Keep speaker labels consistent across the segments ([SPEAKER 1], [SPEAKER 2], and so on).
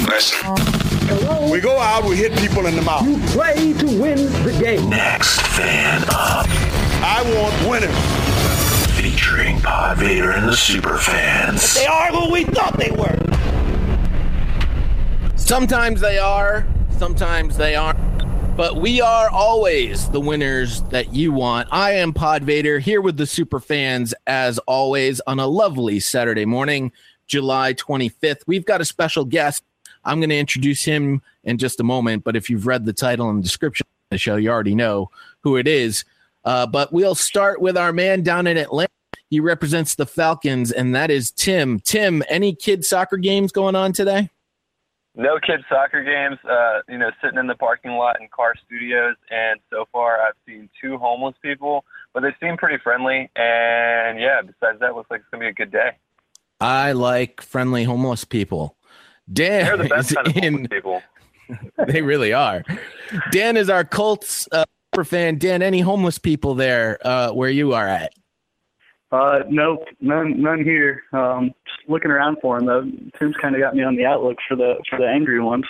[SPEAKER 1] Listen.
[SPEAKER 2] Hello?
[SPEAKER 1] We go out, we hit people in the mouth.
[SPEAKER 2] You play to win the game.
[SPEAKER 3] Next Fan Up.
[SPEAKER 1] I want winners.
[SPEAKER 3] Featuring Pod Vader and the Superfans.
[SPEAKER 4] They are who we thought they were. Sometimes they are, sometimes they aren't. But we are always the winners that you want. I am Pod Vader here with the Superfans as always on a lovely Saturday morning, July 25th. We've got a special guest. I'm going to introduce him in just a moment, but if you've read the title and description of the show, you already know who it is. But we'll start with our man down in Atlanta. He represents the Falcons, and that is Tim. Tim, any kids' soccer games going on today?
[SPEAKER 5] No kids' soccer games, sitting in the parking lot in Car Studios, and so far I've seen 2 homeless people, but they seem pretty friendly, and yeah, besides that, looks like it's going to be a good day.
[SPEAKER 4] I like friendly homeless people. Dan
[SPEAKER 5] They're the best
[SPEAKER 4] is
[SPEAKER 5] kind of homeless people.
[SPEAKER 4] They really are. Dan is our Colts super fan. Dan, any homeless people there where you are at?
[SPEAKER 6] No, none here. Just looking around for them, though. Tim's kind of got me on the outlook for the angry ones.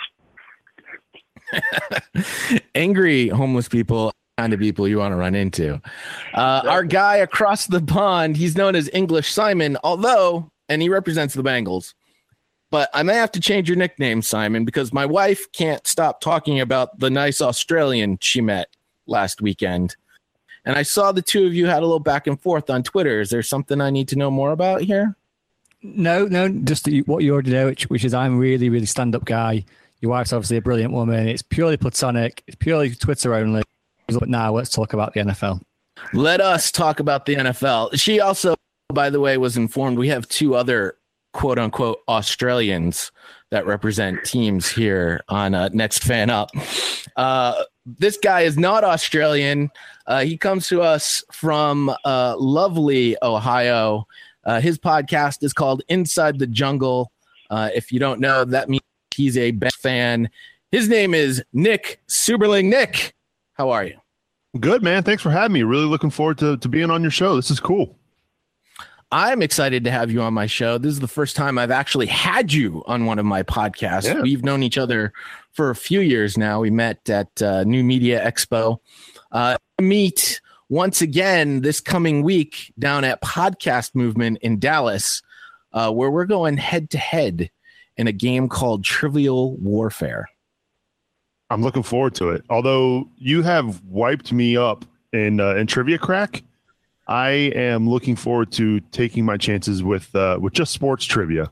[SPEAKER 4] Angry homeless people, kind of people you want to run into. Our guy across the pond, he's known as English Simon, and he represents the Bengals. But I may have to change your nickname, Simon, because my wife can't stop talking about the nice Australian she met last weekend. And I saw the two of you had a little back and forth on Twitter. Is there something I need to know more about here?
[SPEAKER 7] No, just what you already know, which is I'm really, really stand-up guy. Your wife's obviously a brilliant woman. It's purely platonic. It's purely Twitter only. But now let's talk about the NFL.
[SPEAKER 4] Let us talk about the NFL. She also, by the way, was informed we have 2 other quote-unquote Australians that represent teams here on Next Fan Up. This guy is not Australian. He comes to us from lovely Ohio. His podcast is called Inside the Jungle. If you don't know, that means he's a Bengals fan. His name is Nick Suberling. Nick, how are you?
[SPEAKER 8] Good, man. Thanks for having me. Really looking forward to being on your show. This is cool.
[SPEAKER 4] I'm excited to have you on my show. This is the first time I've actually had you on one of my podcasts. Yeah. We've known each other for a few years now. We met at New Media Expo. Meet once again this coming week down at Podcast Movement in Dallas, where we're going head-to-head in a game called Trivial Warfare.
[SPEAKER 8] I'm looking forward to it. Although you have wiped me up in Trivia Crack, I am looking forward to taking my chances with just sports trivia.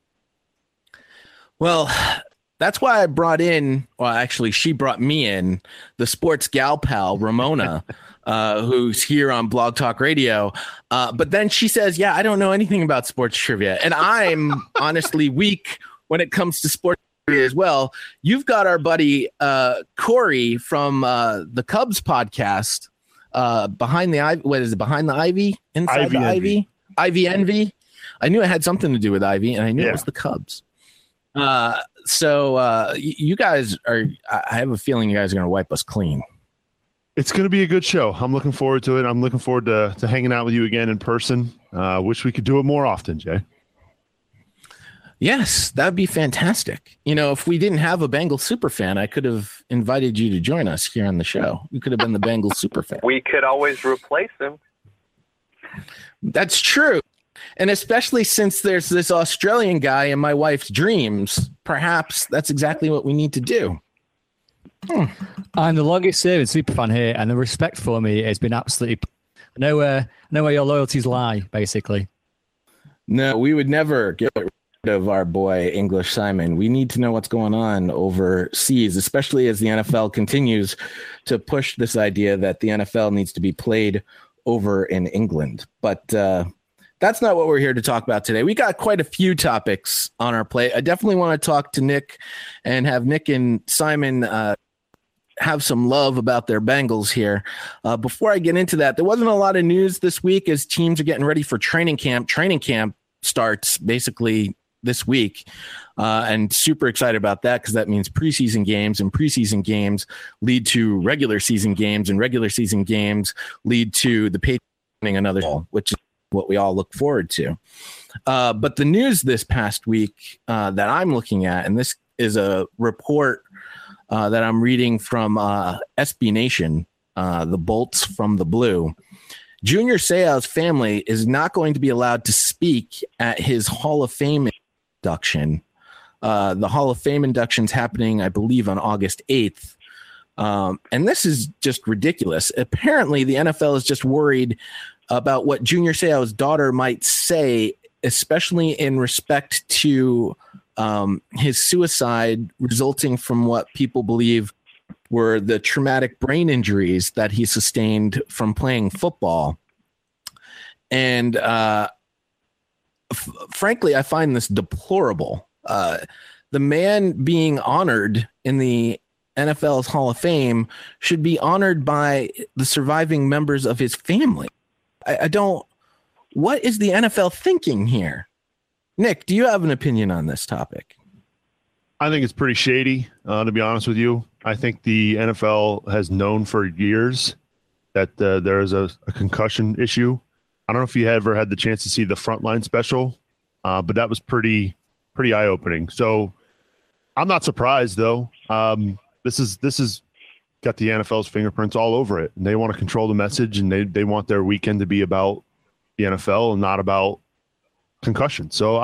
[SPEAKER 4] Well, that's why I brought in, well, actually, she brought me in, the sports gal pal, Ramona, who's here on Blog Talk Radio. But then she says, yeah, I don't know anything about sports trivia. And I'm honestly weak when it comes to sports trivia as well. You've got our buddy Corey from the Cubs podcast. Behind the ivy, what is it? Behind the ivy, inside the ivy, Ivy Envy. I knew it had something to do with Ivy, and I knew it was the Cubs. So you guys are. I have a feeling you guys are going to wipe us clean.
[SPEAKER 8] It's going to be a good show. I'm looking forward to it. I'm looking forward to hanging out with you again in person. Wish we could do it more often, Jay.
[SPEAKER 4] Yes, that'd be fantastic. You know, if we didn't have a Bengals super fan, I could have invited you to join us here on the show. You could have been the Bengals super fan.
[SPEAKER 5] We could always replace him.
[SPEAKER 4] That's true. And especially since there's this Australian guy in my wife's dreams, perhaps that's exactly what we need to do.
[SPEAKER 7] I'm the longest serving superfan here, and the respect for me has been absolutely... I know where your loyalties lie, basically.
[SPEAKER 4] No, we would never get rid of our boy English Simon. We need to know what's going on overseas, especially as the NFL continues to push this idea that the NFL needs to be played over in England. But that's not what we're here to talk about today. We got quite a few topics on our plate. I definitely want to talk to Nick and have Nick and Simon have some love about their Bengals here. Before I get into that, there wasn't a lot of news this week as teams are getting ready for training camp. Training camp starts basically this week, and super excited about that because that means preseason games, and preseason games lead to regular season games, and regular season games lead to the Patriots winning another ball, which is what we all look forward to. But the news this past week that I'm looking at, and this is a report that I'm reading from SB Nation, the Bolts from the Blue. Junior Seau's family is not going to be allowed to speak at his Hall of Fame induction. The Hall of Fame induction is happening, I believe, on August 8th. And this is just ridiculous. Apparently, the NFL is just worried about what Junior Seau's daughter might say, especially in respect to his suicide resulting from what people believe were the traumatic brain injuries that he sustained from playing football. And frankly, I find this deplorable. The man being honored in the NFL's Hall of Fame should be honored by the surviving members of his family. I don't. What is the NFL thinking here? Nick, do you have an opinion on this topic?
[SPEAKER 8] I think it's pretty shady, to be honest with you. I think the NFL has known for years that there is a concussion issue. I don't know if you ever had the chance to see the Frontline special, but that was pretty eye-opening. So I'm not surprised, though. This is got the NFL's fingerprints all over it. And they want to control the message, and they want their weekend to be about the NFL and not about concussion. So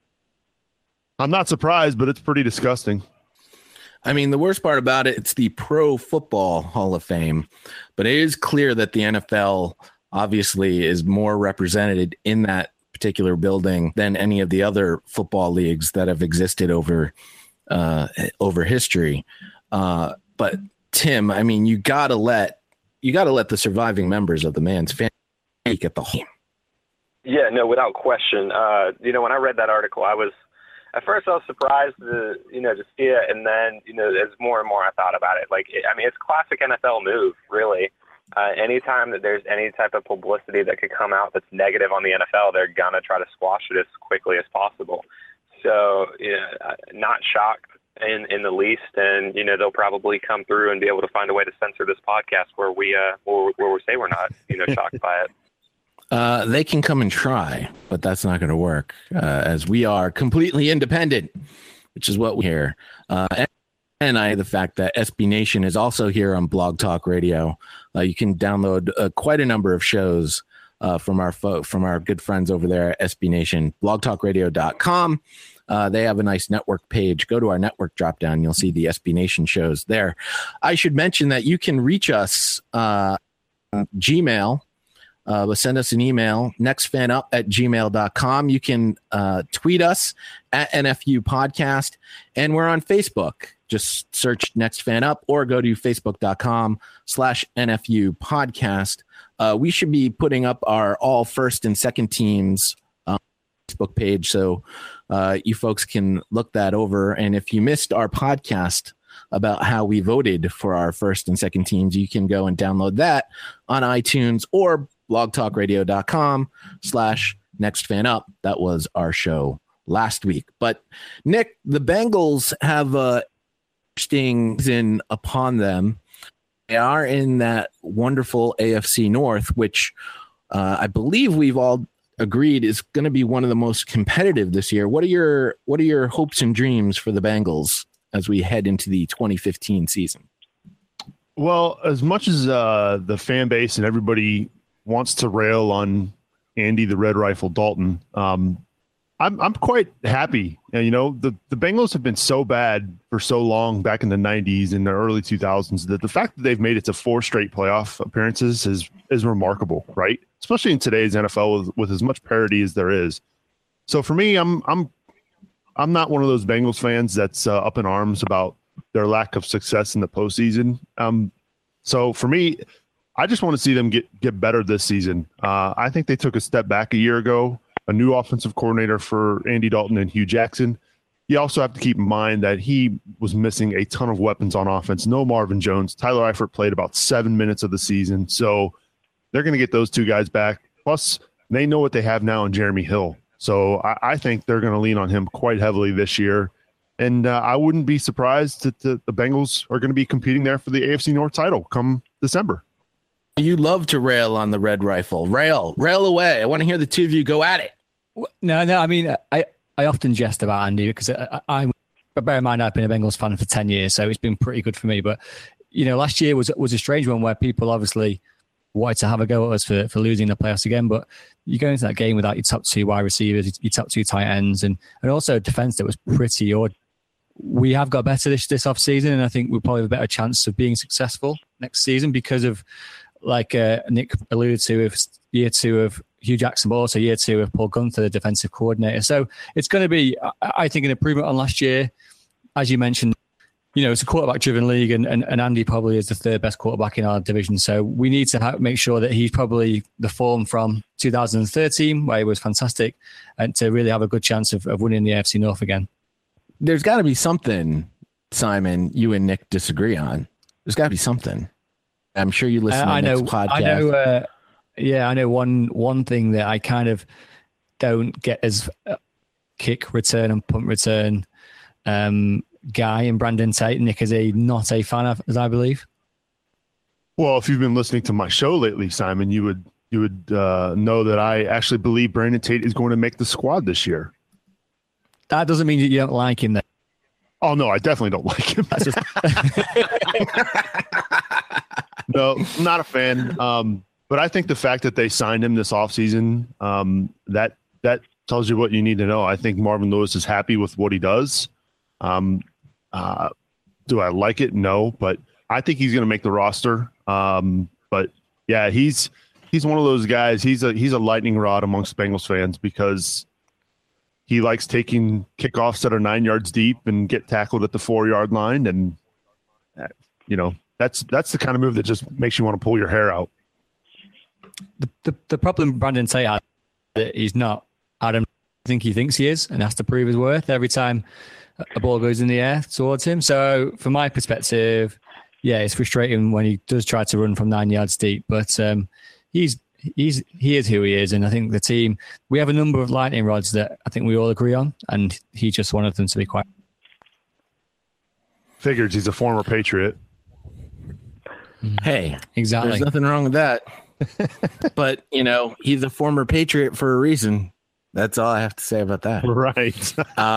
[SPEAKER 8] I'm not surprised, but it's pretty disgusting.
[SPEAKER 4] I mean, the worst part about it, it's the Pro Football Hall of Fame, but it is clear that the NFL obviously is more represented in that particular building than any of the other football leagues that have existed over history. But Tim, I mean, you gotta let the surviving members of the man's family at the home.
[SPEAKER 5] Yeah, no, without question. When I read that article, at first I was surprised to see it, and then as more and more I thought about it, it's classic NFL move, really. Anytime that there's any type of publicity that could come out that's negative on the NFL, they're gonna try to squash it as quickly as possible. So, not shocked in the least, and they'll probably come through and be able to find a way to censor this podcast where we say we're not shocked by it.
[SPEAKER 4] They can come and try, but that's not going to work, as we are completely independent, which is what we hear. And the fact that SB Nation is also here on Blog Talk Radio. You can download quite a number of shows from our good friends over there at SB Nation, blogtalkradio.com. They have a nice network page. Go to our network drop down. You'll see the SB Nation shows there. I should mention that you can reach us Gmail. Send us an email, nextfanup@gmail.com. You can tweet us at NFU Podcast, and we're on Facebook. Just search Next Fan Up or go to facebook.com/NFU Podcast. We should be putting up our all first and second teams Facebook page, so you folks can look that over. And if you missed our podcast about how we voted for our first and second teams, you can go and download that on iTunes or blogtalkradio.com/nextfanup. That was our show last week. But Nick, the Bengals have interesting in upon them. They are in that wonderful AFC North, which I believe we've all agreed is going to be one of the most competitive this year. What are your hopes and dreams for the Bengals as we head into the 2015 season?
[SPEAKER 8] Well, as much as the fan base and everybody wants to rail on Andy the Red Rifle Dalton, I'm quite happy. And, the Bengals have been so bad for so long back in the 90s and the early 2000s that the fact that they've made it to 4 straight playoff appearances is remarkable, right? Especially in today's NFL with as much parity as there is. So for me, I'm not one of those Bengals fans that's up in arms about their lack of success in the postseason. So for me, I just want to see them get better this season. I think they took a step back a year ago. A new offensive coordinator for Andy Dalton and Hugh Jackson. You also have to keep in mind that he was missing a ton of weapons on offense. No Marvin Jones. Tyler Eifert played about 7 minutes of the season. So they're going to get those two guys back. Plus, they know what they have now in Jeremy Hill. So I think they're going to lean on him quite heavily this year. And I wouldn't be surprised that the Bengals are going to be competing there for the AFC North title come December.
[SPEAKER 4] You love to rail on the Red Rifle. Rail away. I want to hear the two of you go at it.
[SPEAKER 7] No. I mean, I often jest about Andy because I'm but bear in mind, I've been a Bengals fan for 10 years, so it's been pretty good for me. But, last year was a strange one where people obviously wanted to have a go at us for losing the playoffs again. But you go into that game without your top 2 wide receivers, your top 2 tight ends, and also a defense that was pretty odd. We have got better this offseason, and I think we'll probably have a better chance of being successful next season because of, like Nick alluded to, of year 2 of Hugh Jackson, but also year 2 of Paul Gunther, the defensive coordinator. So it's going to be, I think, an improvement on last year. As you mentioned, it's a quarterback-driven league, and Andy probably is the 3rd best quarterback in our division. So we need to make sure that he's probably the form from 2013, where he was fantastic, and to really have a good chance of winning the AFC North again.
[SPEAKER 4] There's got to be something, Simon, you and Nick disagree on. There's got to be something. I'm sure you listen to Nick's podcast. I know one thing that I kind of don't get as kick return and punt return guy and Brandon Tate. Nick is not a fan of, as I believe.
[SPEAKER 8] Well, if you've been listening to my show lately, Simon, you would know that I actually believe Brandon Tate is going to make the squad this year.
[SPEAKER 7] That doesn't mean that you don't like him then.
[SPEAKER 8] Oh, no, I definitely don't like him.
[SPEAKER 7] That's just...
[SPEAKER 8] No, not a fan. But I think the fact that they signed him this offseason, that tells you what you need to know. I think Marvin Lewis is happy with what he does. Do I like it? No, but I think he's going to make the roster. But yeah, he's one of those guys. He's a lightning rod amongst Bengals fans because he likes taking kickoffs that are 9 yards deep and get tackled at the 4-yard line. And, that's the kind of move that just makes you want to pull your hair out.
[SPEAKER 7] The problem Brandon Tate had, that he's not Adam I think he thinks he is and has to prove his worth every time a ball goes in the air towards him. So from my perspective, yeah, it's frustrating when he does try to run from 9 yards deep, but he is who he is. And I think the team, we have a number of lightning rods that I think we all agree on, and he's just one of them, to be quite.
[SPEAKER 8] Figures he's a former Patriot.
[SPEAKER 4] Hey,
[SPEAKER 7] exactly.
[SPEAKER 4] There's nothing wrong with that. But, he's a former Patriot for a reason. That's all I have to say about that.
[SPEAKER 8] Right.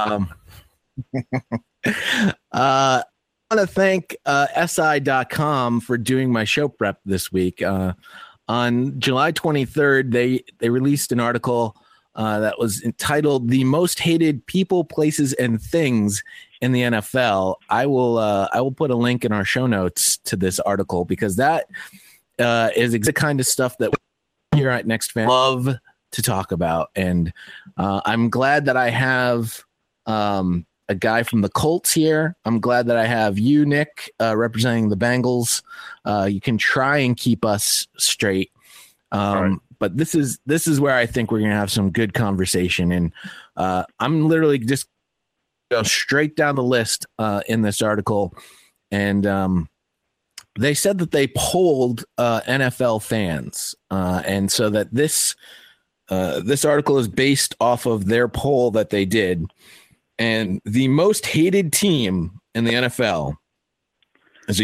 [SPEAKER 4] I want to thank SI.com for doing my show prep this week. On July 23rd, they released an article that was entitled "The Most Hated People, Places, and Things in the NFL." I will put a link in our show notes to this article because that is the kind of stuff that we here at Next Fan love to talk about. And I'm glad that I have a guy from the Colts here. I'm glad that I have you, Nick, representing the Bengals. You can try and keep us straight. Right. But this is where I think we're going to have some good conversation. And I'm literally just go straight down the list in this article. And they said that they polled NFL fans. And so that this article is based off of their poll that they did. And the most hated team in the NFL is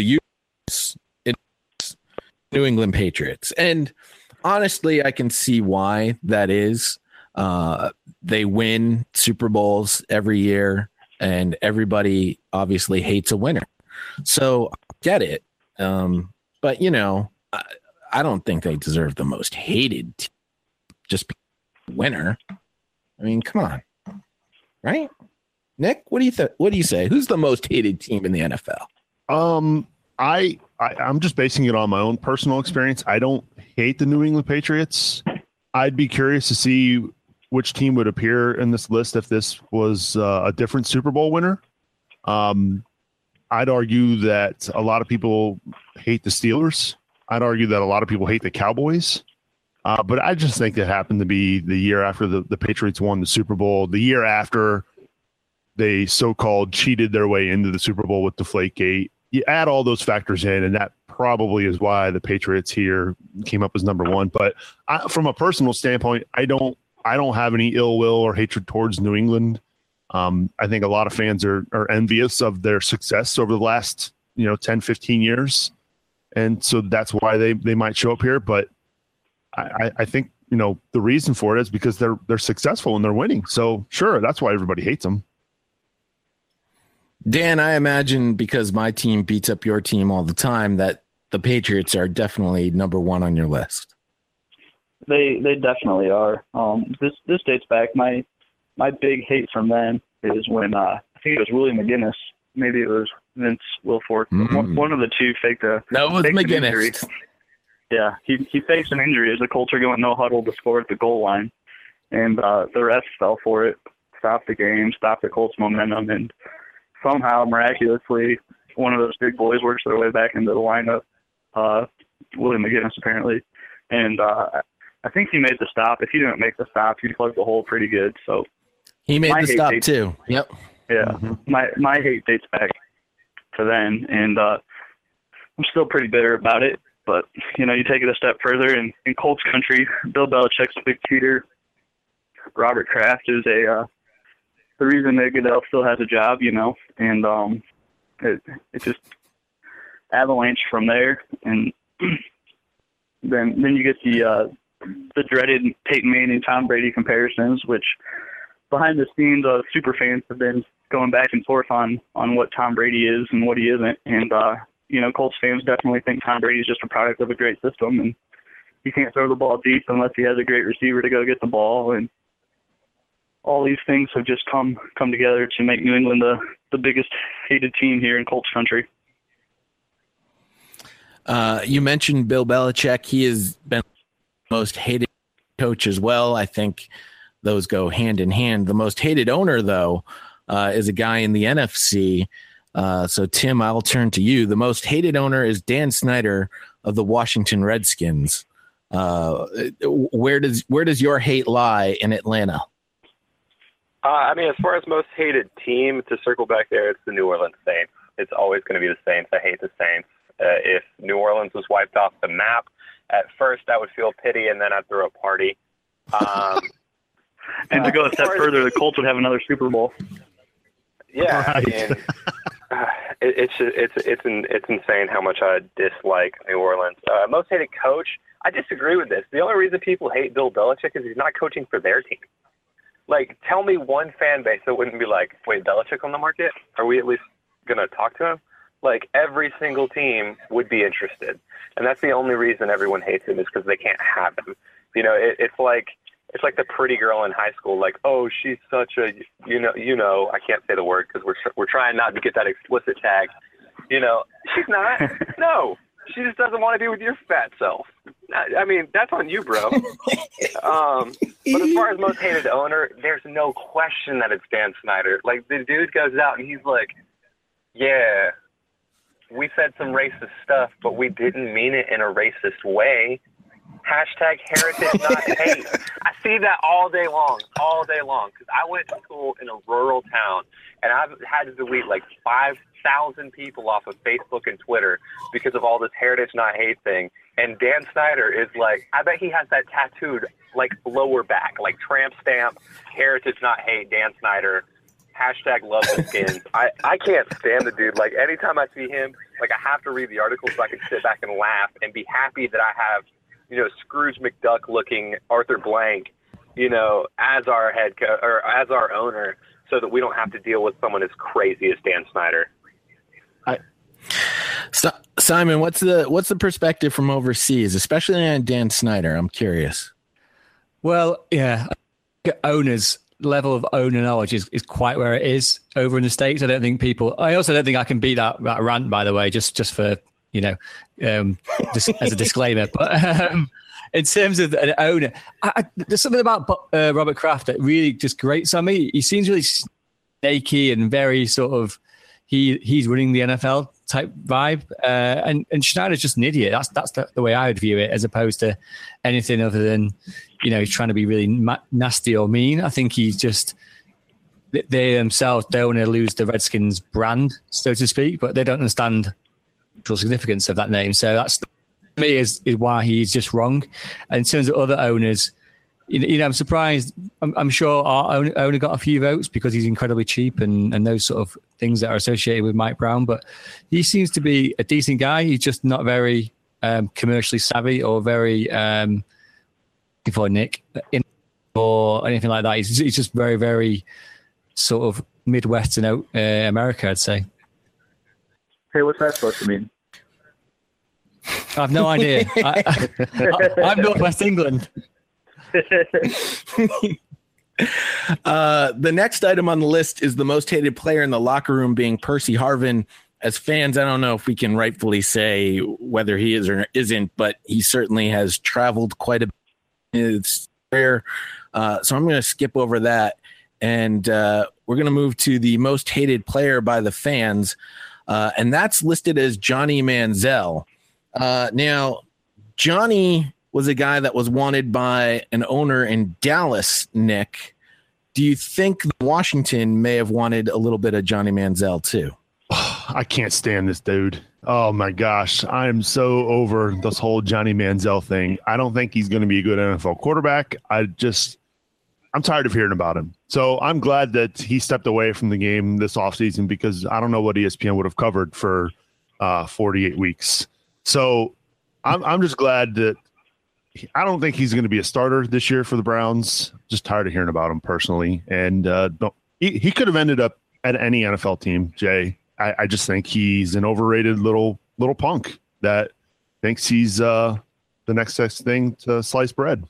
[SPEAKER 4] New England Patriots. And honestly, I can see why that is. They win Super Bowls every year, and everybody obviously hates a winner. So I get it. But, I don't think they deserve the most hated team just because of a winner. I mean, come on. Right? Nick, what do you say? Who's the most hated team in the NFL?
[SPEAKER 8] I'm just basing it on my own personal experience. I don't hate the New England Patriots. I'd be curious to see which team would appear in this list if this was a different Super Bowl winner. I'd argue that a lot of people hate the Steelers. I'd argue that a lot of people hate the Cowboys. But I just think that happened to be the year after the Patriots won the Super Bowl, the year after they so-called cheated their way into the Super Bowl with Deflategate. You add all those factors in, and that probably is why the Patriots here came up as number one. But from a personal standpoint, I don't have any ill will or hatred towards New England. I think a lot of fans are envious of their success over the last 10, 15 years. And so that's why they might show up here. But I think, the reason for it is because they're successful and they're winning. So sure, that's why everybody hates them.
[SPEAKER 4] Dan, I imagine because my team beats up your team all the time that the Patriots are definitely number one on your list.
[SPEAKER 6] They definitely are. This dates back. My big hate from them is when I think it was Willie McGinnis. Maybe it was Vince Wilfork. One of the two faked a.
[SPEAKER 4] That was McGinnis.
[SPEAKER 6] Injury. Yeah, he faked an injury as the Colts are going no huddle to score at the goal line, and the refs fell for it, stopped the game, stopped the Colts' momentum, and somehow miraculously one of those big boys works their way back into the lineup. Willie McGinnis apparently, and I think he made the stop. If he didn't make the stop, he plugged the hole pretty good. So
[SPEAKER 4] he made the stop too. Yep.
[SPEAKER 6] Yeah, my hate dates back to then, and I'm still pretty bitter about it. But you take it a step further in Colts country. Bill Belichick's a big cheater. Robert Kraft is the reason that Goodell still has a job, and it just avalanche from there, and then you get the dreaded Peyton Manning, Tom Brady comparisons, which behind the scenes, super fans have been going back and forth on what Tom Brady is and what he isn't. And, Colts fans definitely think Tom Brady is just a product of a great system, and he can't throw the ball deep unless he has a great receiver to go get the ball. And all these things have just come together to make New England the biggest hated team here in Colts country.
[SPEAKER 4] You mentioned Bill Belichick. He has been the most hated coach as well. I think those go hand in hand. The most hated owner, though, is a guy in the NFC. So, Tim, I'll turn to you. The most hated owner is Dan Snyder of the Washington Redskins. Where does your hate lie in Atlanta?
[SPEAKER 5] As far as most hated team, to circle back there, it's the New Orleans Saints. It's always going to be the Saints. I hate the Saints. If New Orleans was wiped off the map, at first I would feel pity, and then I'd throw a party.
[SPEAKER 6] And to go a step further, the Colts would have another Super Bowl.
[SPEAKER 5] Yeah,
[SPEAKER 8] Right.
[SPEAKER 5] It's insane how much I dislike New Orleans. Most hated coach, I disagree with this. The only reason people hate Bill Belichick is he's not coaching for their team. Like, tell me one fan base that wouldn't be like, wait, Belichick on the market? Are we at least going to talk to him? Like, every single team would be interested. And that's the only reason everyone hates him is because they can't have him. It's like the pretty girl in high school. Like, oh, she's such a, I can't say the word because we're trying not to get that explicit tag. She's not. No, she just doesn't want to be with your fat self. That's on you, bro. But as far as most hated owner, there's no question that it's Dan Snyder. Like, the dude goes out and he's like, yeah, we said some racist stuff, but we didn't mean it in a racist way. Hashtag heritage, not hate. I see that all day long. Because I went to school in a rural town, and I've had to delete like 5,000 people off of Facebook and Twitter because of all this heritage, not hate thing. And Dan Snyder is like, I bet he has that tattooed like lower back, like tramp stamp, heritage, not hate, Dan Snyder. Hashtag love the skins. I can't stand the dude. Like, anytime I see him, like, I have to read the article so I can sit back and laugh and be happy that I have, Scrooge McDuck looking Arthur Blank, as our head or as our owner, so that we don't have to deal with someone as crazy as Dan Snyder.
[SPEAKER 4] Simon, what's the perspective from overseas, especially on Dan Snyder? I'm curious.
[SPEAKER 7] Well, yeah, owners. Level of owner knowledge is quite where it is over in the States. I also don't think I can beat that rant, by the way, just for, just as a disclaimer. But in terms of an owner, there's something about Robert Kraft that really just grates on me. He seems really snaky and very sort of, he's running the NFL type vibe. And Schneider's just an idiot. That's the way I would view it, as opposed to anything other than, he's trying to be really nasty or mean. I think he's just, they themselves don't want to lose the Redskins brand, so to speak, but they don't understand the actual significance of that name. So that's, to me, is why he's just wrong. And in terms of other owners, I'm surprised. I'm sure our owner got a few votes because he's incredibly cheap and those sort of things that are associated with Mike Brown. But he seems to be a decent guy. He's just not very commercially savvy or very before Nick or anything like that. He's just very, very sort of Midwestern America, I'd say.
[SPEAKER 6] Hey, what's that supposed to mean?
[SPEAKER 7] I have no idea. I'm Northwest England.
[SPEAKER 4] The next item on the list is the most hated player in the locker room being Percy Harvin. As fans, I don't know if we can rightfully say whether he is or isn't, but he certainly has traveled quite a bit in his career. So I'm going to skip over that. And we're going to move to the most hated player by the fans. And that's listed as Johnny Manziel. Now, Johnny was a guy that was wanted by an owner in Dallas, Nick. Do you think Washington may have wanted a little bit of Johnny Manziel too?
[SPEAKER 8] I can't stand this dude. Oh my gosh. I am so over this whole Johnny Manziel thing. I don't think he's going to be a good NFL quarterback. I'm tired of hearing about him. So I'm glad that he stepped away from the game this offseason because I don't know what ESPN would have covered for 48 weeks. So I'm just glad that I don't think he's going to be a starter this year for the Browns. Just tired of hearing about him personally. And he could have ended up at any NFL team, Jay. I just think he's an overrated little punk that thinks he's the next best thing to sliced bread.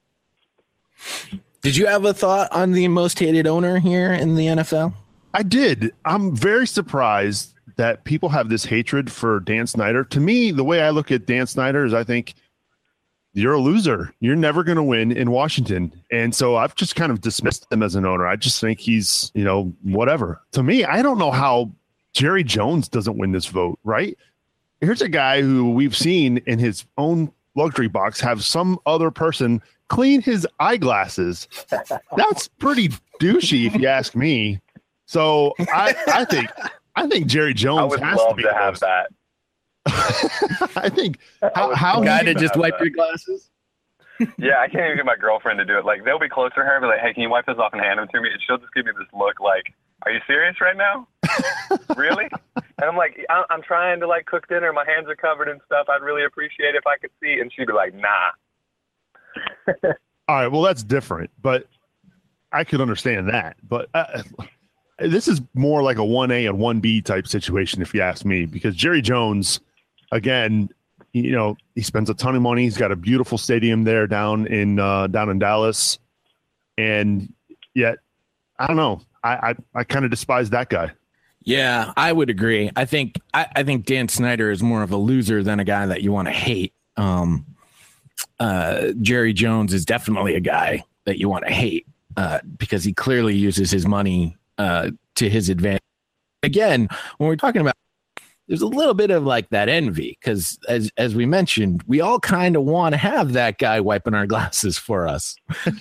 [SPEAKER 4] Did you have a thought on the most hated owner here in the NFL?
[SPEAKER 8] I did. I'm very surprised that people have this hatred for Dan Snyder. To me, the way I look at Dan Snyder is I think you're a loser. You're never going to win in Washington. And so I've just kind of dismissed him as an owner. I just think he's, whatever. To me, I don't know how Jerry Jones doesn't win this vote, right? Here's a guy who we've seen in his own luxury box have some other person clean his eyeglasses. That's pretty douchey if you ask me. So I think Jerry Jones
[SPEAKER 5] I would
[SPEAKER 8] has
[SPEAKER 5] love
[SPEAKER 8] to be
[SPEAKER 5] have that.
[SPEAKER 8] I think how
[SPEAKER 4] guy to just wipe your glasses.
[SPEAKER 5] Yeah, I can't even get my girlfriend to do it. Like, they'll be closer to her and be like, hey, can you wipe this off and hand them to me? And she'll just give me this look like, are you serious right now? Really? And I'm like, I'm trying to like cook dinner. My hands are covered and stuff. I'd really appreciate it if I could see. And she'd be like, nah.
[SPEAKER 8] All right, well, that's different, but I could understand that. But this is more like a 1A and 1B type situation, if you ask me, because Jerry Jones, again, he spends a ton of money. He's got a beautiful stadium there down in Dallas, and yet I don't know. I kind of despise that guy.
[SPEAKER 4] Yeah, I would agree. I think Dan Snyder is more of a loser than a guy that you want to hate. Jerry Jones is definitely a guy that you want to hate because he clearly uses his money to his advantage. Again, when we're talking about, there's a little bit of like that envy because as we mentioned, we all kind of want to have that guy wiping our glasses for us.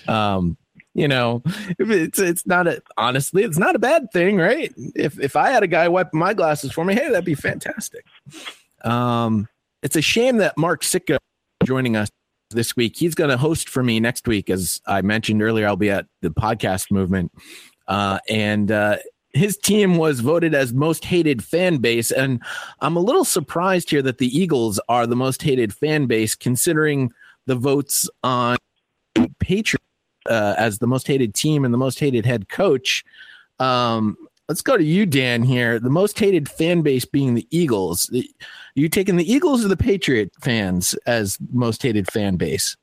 [SPEAKER 4] It's not honestly, it's not a bad thing, right? If I had a guy wiping my glasses for me, hey, that'd be fantastic. It's a shame that Mark Sitka joining us this week. He's going to host for me next week. As I mentioned earlier, I'll be at the podcast movement. And his team was voted as most hated fan base. And I'm a little surprised here that the Eagles are the most hated fan base, considering the votes on Patriots as the most hated team and the most hated head coach. Let's go to you, Dan, here. The most hated fan base being the Eagles. You taking the Eagles or the Patriot fans as most hated fan base?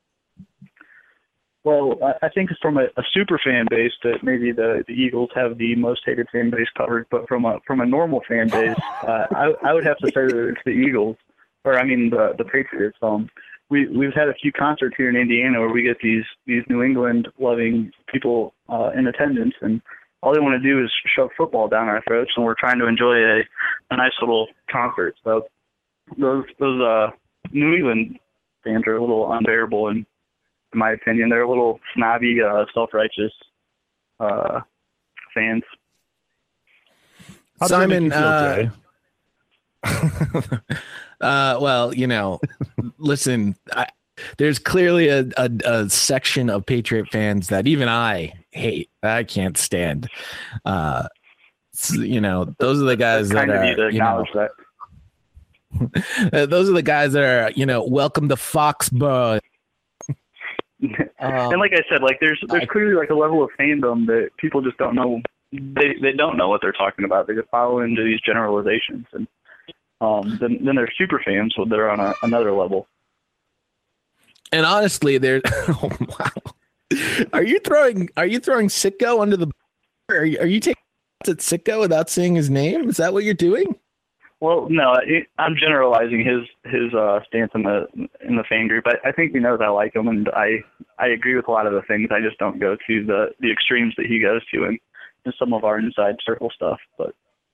[SPEAKER 6] Well, I think from a super fan base that maybe the Eagles have the most hated fan base covered, but from a normal fan base, I would have to say that it's the Eagles, the Patriots. We've had a few concerts here in Indiana where we get these New England loving people in attendance, and all they want to do is shove football down our throats, and we're trying to enjoy a nice little concert. So those New England fans are a little unbearable, and in my opinion, they're a little snobby, self-righteous fans.
[SPEAKER 4] Simon, well, listen, there's clearly a section of Patriot fans that even I hate. I can't stand. Those are the guys that are, those are the guys that are, welcome to Foxborough.
[SPEAKER 6] And like I said, there's clearly a level of fandom that people just don't know they don't know what they're talking about. They just follow into these generalizations, and then there's super fans, so they're on another level.
[SPEAKER 4] And honestly, there's oh wow. Are you throwing Sitko under the? Are you taking shots at Sitko without saying his name? Is that what you're doing?
[SPEAKER 6] Well, no, I'm generalizing his stance in the fan group. I think he knows I like him, and I agree with a lot of the things. I just don't go to the extremes that he goes to in some of our inside circle stuff. But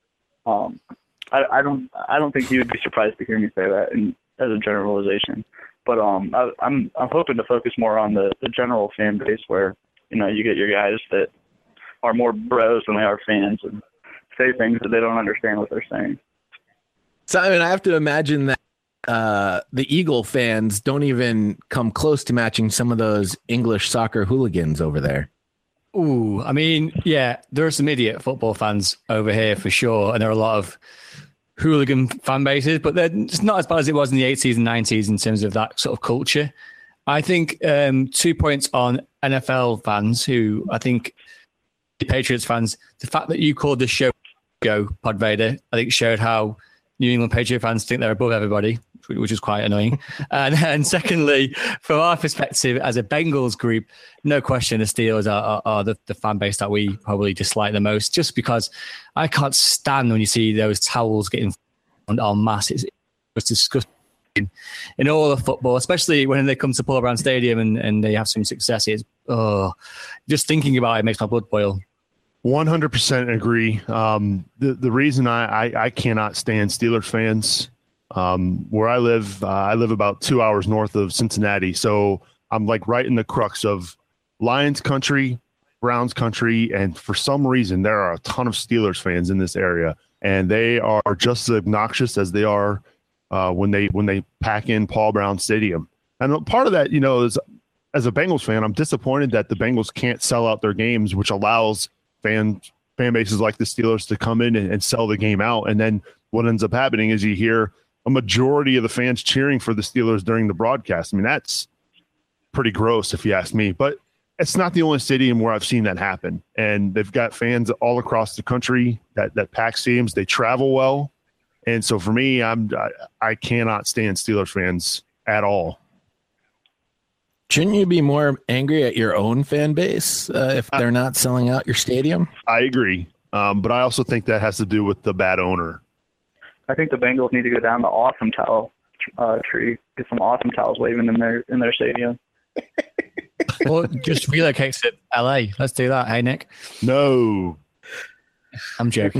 [SPEAKER 6] I don't think he would be surprised to hear me say that as a generalization. But I'm hoping to focus more on the general fan base where, you get your guys that are more bros than they are fans and say things that they don't understand what they're saying.
[SPEAKER 4] Simon, I have to imagine that the Eagle fans don't even come close to matching some of those English soccer hooligans over there.
[SPEAKER 7] Ooh, I mean, yeah, there are some idiot football fans over here for sure, and there are a lot of hooligan fan bases, but it's not as bad as it was in the 80s and 90s in terms of that sort of culture. I think 2 points on NFL fans who I think the Patriots fans, the fact that you called the show Go Pod Vader, I think showed how New England Patriot fans think they're above everybody, which is quite annoying. And secondly, from our perspective as a Bengals group, no question the Steelers are the fan base that we probably dislike the most, just because I can't stand when you see those towels getting en masse. It's disgusting in all of football, especially when they come to Paul Brown Stadium and they have some success. It's just thinking about it makes my blood boil.
[SPEAKER 8] 100% agree. The reason I cannot stand Steelers fans, where I live about 2 hours north of Cincinnati. So I'm like right in the crux of Lions country, Browns country. And for some reason, there are a ton of Steelers fans in this area, and they are just as obnoxious as they are when they pack in Paul Brown Stadium. And part of that, is as a Bengals fan, I'm disappointed that the Bengals can't sell out their games, which allows fan bases like the Steelers to come in and sell the game out. And then what ends up happening is you hear a majority of the fans cheering for the Steelers during the broadcast. I mean, that's pretty gross if you ask me, but it's not the only stadium where I've seen that happen. And they've got fans all across the country that pack stadiums. They travel well. And so for me, I cannot stand Steelers fans at all.
[SPEAKER 4] Shouldn't you be more angry at your own fan base if they're not selling out your stadium?
[SPEAKER 8] I agree. But I also think that has to do with the bad owner.
[SPEAKER 6] I think the Bengals need to go down the awesome towel tree, get some awesome towels waving in their stadium.
[SPEAKER 7] Or just relocate to LA. Let's do that. Hey, Nick?
[SPEAKER 8] No.
[SPEAKER 7] I'm joking.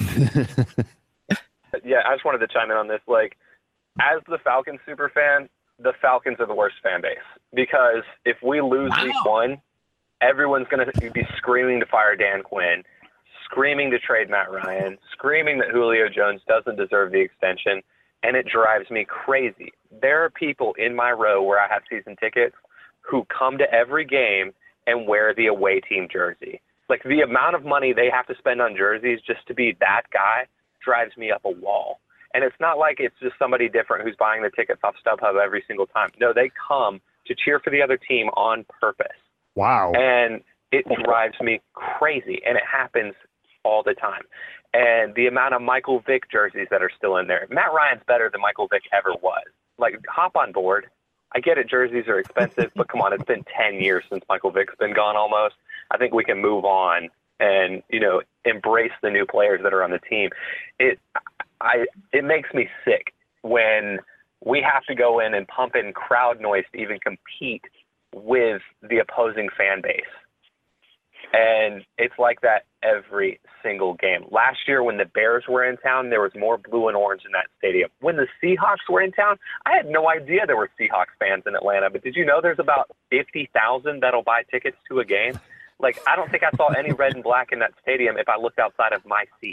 [SPEAKER 5] Yeah, I just wanted to chime in on this. Like, as the Falcons super fan, the Falcons are the worst fan base, because if we lose week one, everyone's going to be screaming to fire Dan Quinn, screaming to trade Matt Ryan, screaming that Julio Jones doesn't deserve the extension, and it drives me crazy. There are people in my row where I have season tickets who come to every game and wear the away team jersey. Like, the amount of money they have to spend on jerseys just to be that guy drives me up a wall. And it's not like it's just somebody different who's buying the tickets off StubHub every single time. No, they come to cheer for the other team on purpose.
[SPEAKER 8] Wow.
[SPEAKER 5] And it drives me crazy, and it happens all the time. And the amount of Michael Vick jerseys that are still in there. Matt Ryan's better than Michael Vick ever was. Like, hop on board. I get it, jerseys are expensive, but come on, it's been 10 years since Michael Vick's been gone almost. I think we can move on and, embrace the new players that are on the team. It makes me sick when we have to go in and pump in crowd noise to even compete with the opposing fan base. And it's like that every single game. Last year when the Bears were in town, there was more blue and orange in that stadium. When the Seahawks were in town, I had no idea there were Seahawks fans in Atlanta. But did you know there's about 50,000 that'll buy tickets to a game? Like, I don't think I saw any red and black in that stadium if I looked outside of my seat.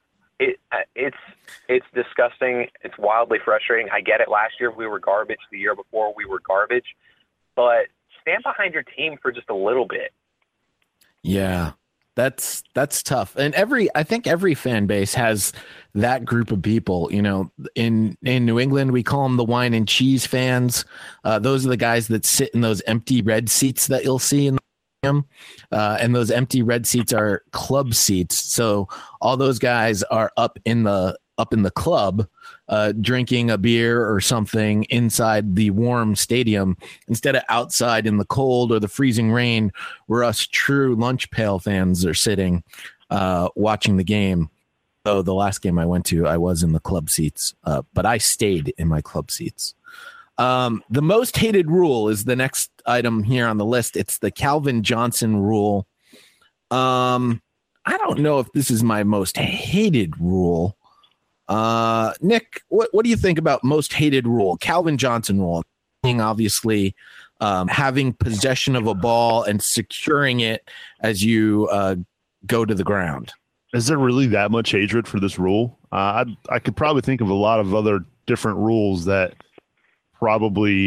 [SPEAKER 5] It's disgusting. It's wildly frustrating. I get it. Last year we were garbage. The year before we were garbage. But stand behind your team for just a little bit.
[SPEAKER 4] Yeah, that's tough. And I think every fan base has that group of people. In New England, we call them the wine and cheese fans. Those are the guys that sit in those empty red seats that you'll see in the and those empty red seats are club seats. So all those guys are up in the club, drinking a beer or something inside the warm stadium instead of outside in the cold or the freezing rain, where us true lunch pail fans are sitting, watching the game. So the last game I went to, I was in the club seats, but I stayed in my club seats. The most hated rule is the next item here on the list. It's the Calvin Johnson rule. I don't know if this is my most hated rule. Nick, what do you think about most hated rule? Calvin Johnson rule, obviously, having possession of a ball and securing it as you go to the ground.
[SPEAKER 8] Is there really that much hatred for this rule? I could probably think of a lot of other different rules that probably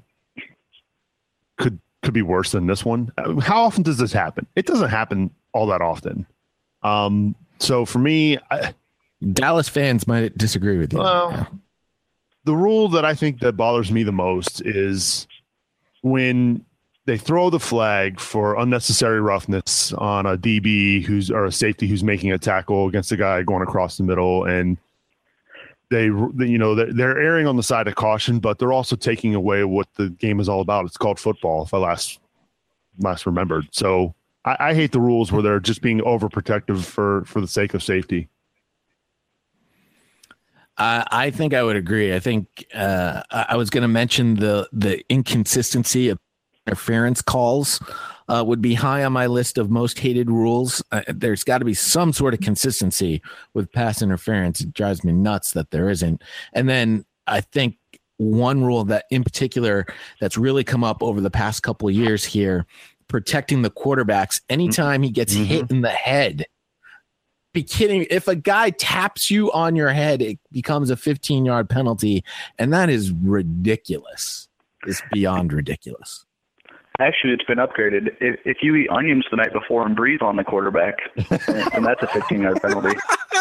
[SPEAKER 8] could be worse than this one. How often does this happen? It doesn't happen all that often. So for me,
[SPEAKER 4] Dallas fans might disagree with you.
[SPEAKER 8] Well, the rule that I think that bothers me the most is when they throw the flag for unnecessary roughness on a DB or a safety who's making a tackle against a guy going across the middle, and they're erring on the side of caution, but they're also taking away what the game is all about. It's called football, if I last remembered. So I hate the rules where they're just being overprotective for the sake of safety.
[SPEAKER 4] I think I would agree. I think I was going to mention the inconsistency of interference calls would be high on my list of most hated rules. There's got to be some sort of consistency with pass interference. It drives me nuts that there isn't. And then I think one rule that in particular that's really come up over the past couple of years here, protecting the quarterbacks anytime he gets hit in the head. Be kidding. If a guy taps you on your head, it becomes a 15-yard penalty, and that is ridiculous. It's beyond ridiculous.
[SPEAKER 6] Actually, it's been upgraded. If you eat onions the night before and breathe on the quarterback, then that's a 15-yard penalty.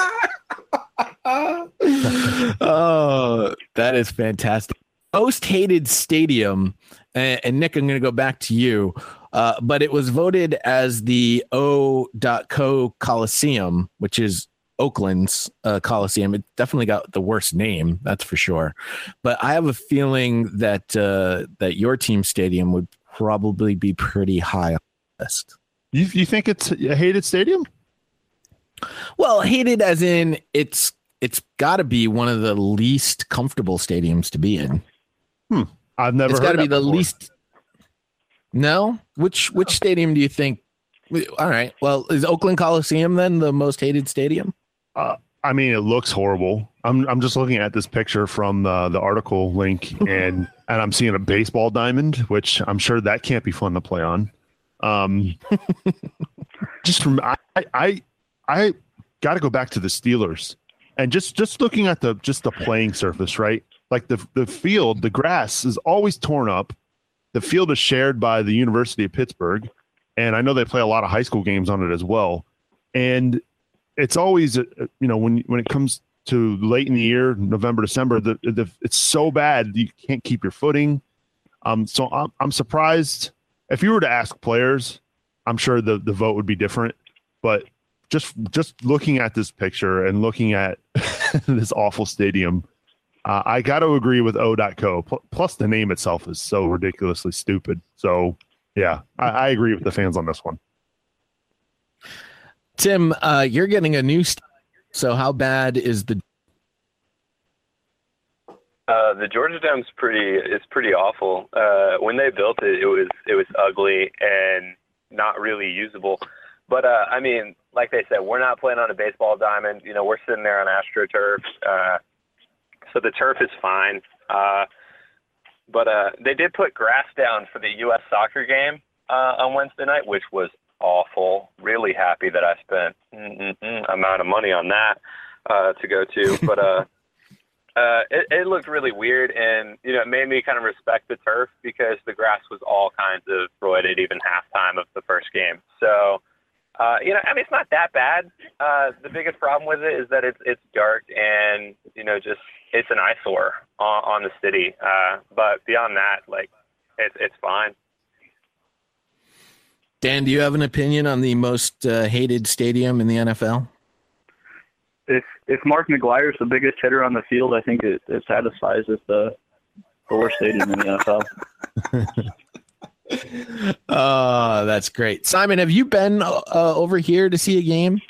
[SPEAKER 4] Oh, that is fantastic. Most hated stadium, and Nick, I'm going to go back to you, but it was voted as the O.co Coliseum, which is Oakland's Coliseum. It definitely got the worst name, that's for sure. But I have a feeling that that your team stadium would probably be pretty high on the list.
[SPEAKER 8] You think it's a hated stadium?
[SPEAKER 4] Well, hated as in it's got to be one of the least comfortable stadiums to be in.
[SPEAKER 8] I've never.
[SPEAKER 4] It's got to be the least. No, which stadium do you think? All right. Well, is Oakland Coliseum then the most hated stadium?
[SPEAKER 8] I mean, it looks horrible. I'm just looking at this picture from the article link, and I'm seeing a baseball diamond, which I'm sure that can't be fun to play on. Just from I got to go back to the Steelers, and just looking at the playing surface, right? Like the field, the grass is always torn up. The field is shared by the University of Pittsburgh, and I know they play a lot of high school games on it as well. And it's always, when it comes to late in the year, November, December, it's so bad you can't keep your footing. So I'm surprised. If you were to ask players, I'm sure the vote would be different. But just looking at this picture and looking at this awful stadium, I got to agree with O.co. Plus, the name itself is so ridiculously stupid. So, yeah, I agree with the fans on this one.
[SPEAKER 4] Tim, you're getting a new so how bad is the
[SPEAKER 5] Georgia Dome's pretty awful. When they built it, it was ugly and not really usable. But I mean, like they said, we're not playing on a baseball diamond. We're sitting there on AstroTurf, so the turf is fine. But they did put grass down for the U.S. soccer game on Wednesday night, which was awful. Really happy that I spent amount of money on that to go to, but it looked really weird, and it made me kind of respect the turf because the grass was all kinds of roided even halftime of the first game. So it's not that bad. The biggest problem with it is that it's dark and it's an eyesore on the city. But beyond that, like it's fine.
[SPEAKER 4] Dan, do you have an opinion on the most hated stadium in the NFL?
[SPEAKER 6] If Mark McGuire's the biggest hitter on the field, I think it satisfies as the worst stadium in the
[SPEAKER 4] NFL. Oh, that's great. Simon, have you been over here to see a game?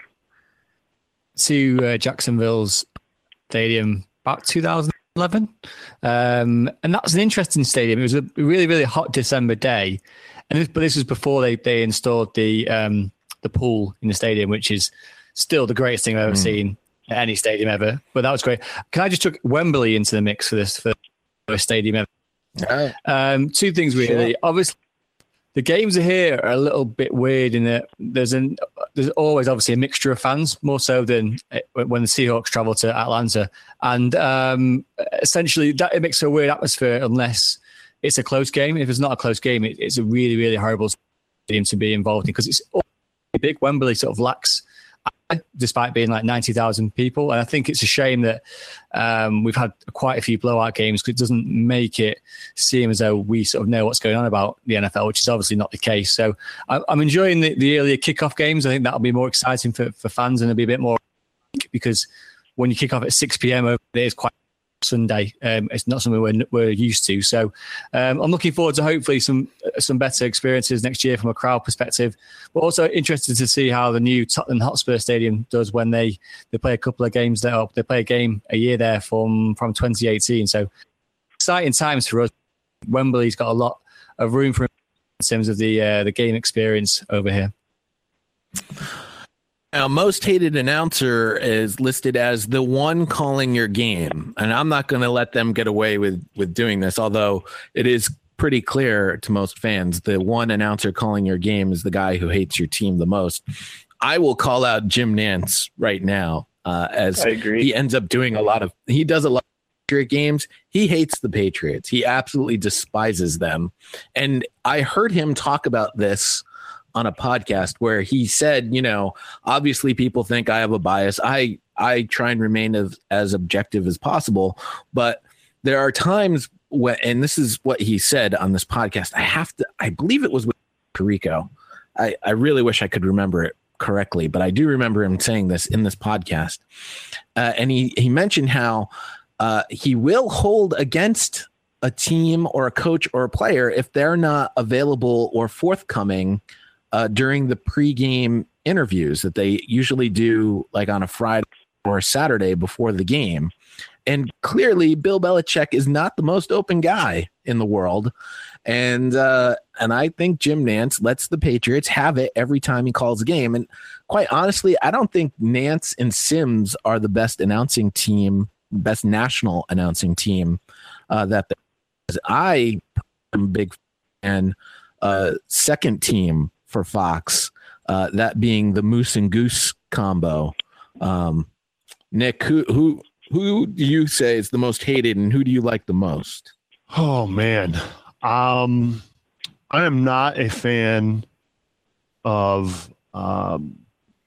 [SPEAKER 7] To Jacksonville's stadium about 2011. And that's an interesting stadium. It was a really, really hot December day. But this was before they installed the pool in the stadium, which is still the greatest thing I've ever seen at any stadium ever. But that was great. Can I just chuck Wembley into the mix for the stadium ever? Two things really. Sure. Obviously, the games here are a little bit weird in that there's always obviously a mixture of fans, more so than when the Seahawks travel to Atlanta. And essentially that it makes a weird atmosphere unless it's a close game. If it's not a close game, it's a really, really horrible stadium to be involved in because it's big. Wembley sort of lacks, despite being like 90,000 people. And I think it's a shame that we've had quite a few blowout games because it doesn't make it seem as though we sort of know what's going on about the NFL, which is obviously not the case. So I'm enjoying the earlier kickoff games. I think that'll be more exciting for fans and it'll be a bit more because when you kick off at 6 p.m. it is quite Sunday. It's not something we're used to. So I'm looking forward to hopefully some better experiences next year from a crowd perspective. But also interested to see how the new Tottenham Hotspur Stadium does when they play a couple of games there. They play a game a year there from 2018. So exciting times for us. Wembley's got a lot of room for in terms of the game experience over here.
[SPEAKER 4] Now, most hated announcer is listed as the one calling your game. And I'm not going to let them get away with doing this, although it is pretty clear to most fans the one announcer calling your game is the guy who hates your team the most. I will call out Jim Nantz right now as he ends up doing he does a lot of Patriot games. He hates the Patriots. He absolutely despises them. And I heard him talk about this on a podcast where he said, obviously people think I have a bias. I try and remain as objective as possible, but there are times when, and this is what he said on this podcast, I believe it was with Tirico. I really wish I could remember it correctly, but I do remember him saying this in this podcast. And he mentioned how he will hold against a team or a coach or a player if they're not available or forthcoming during the pregame interviews that they usually do like on a Friday or a Saturday before the game. And clearly Bill Belichick is not the most open guy in the world. And I think Jim Nantz lets the Patriots have it every time he calls a game. And quite honestly, I don't think Nantz and Sims are the best announcing team, best national announcing team that I am a big fan. Second team for Fox, that being the Moose and Goose combo. Nick, who do you say is the most hated and who do you like the most?
[SPEAKER 8] Oh man. I am not a fan of I'm